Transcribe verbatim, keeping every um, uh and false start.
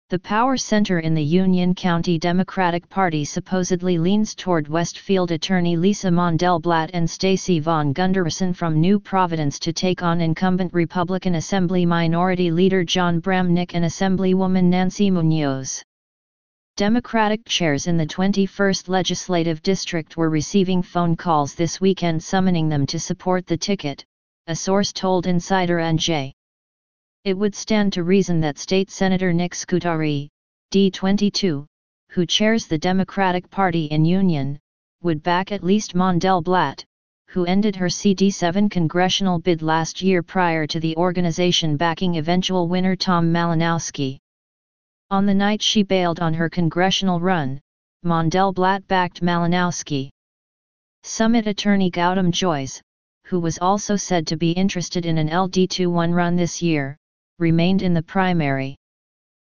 The power center in the Union County Democratic Party supposedly leans toward Westfield attorney Lisa Mondelblatt and Stacey Vaughan Gunderson from New Providence to take on incumbent Republican Assembly Minority Leader John Bramnick and Assemblywoman Nancy Munoz. Democratic chairs in the twenty-first Legislative District were receiving phone calls this weekend summoning them to support the ticket, a source told Insider N J. It would stand to reason that State Senator Nick Scutari, D twenty-two, who chairs the Democratic Party in Union, would back at least Mondelblatt, who ended her C D seven congressional bid last year prior to the organization backing eventual winner Tom Malinowski. On the night she bailed on her congressional run, Mondelblatt backed Malinowski. Summit attorney Gautam Joyce, who was also said to be interested in an L D twenty-one run this year, remained in the primary.